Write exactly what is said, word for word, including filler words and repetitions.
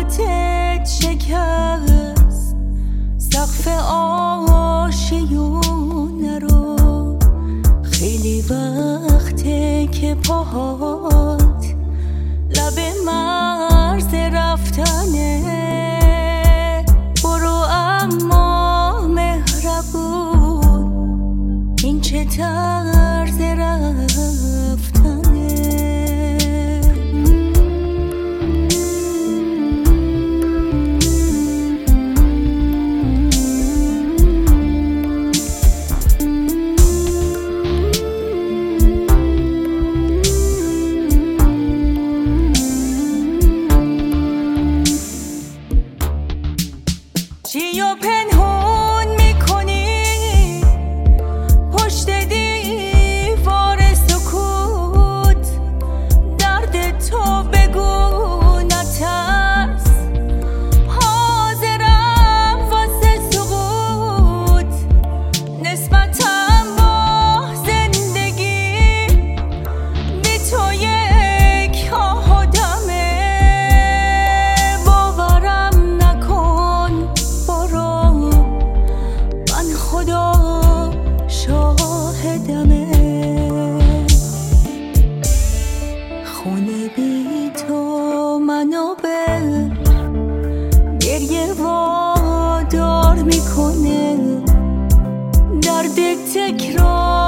محبتت شکست سقف آشیونه رو. خیلی وقته که پاهات لب مرز رفتنه. برو اما مهربون، این چه طرز رفتنه. چی و پنهون میکنی پشت دیوار سکوت؟ درد تو بگو نترس، حاضرم واسه سقوط. نسبتم با زندگی بی تو یک آدمه. باورم نکن خدا شاهدمه. خونه بی تو منو به گریه وادار میکنه. درد تکرار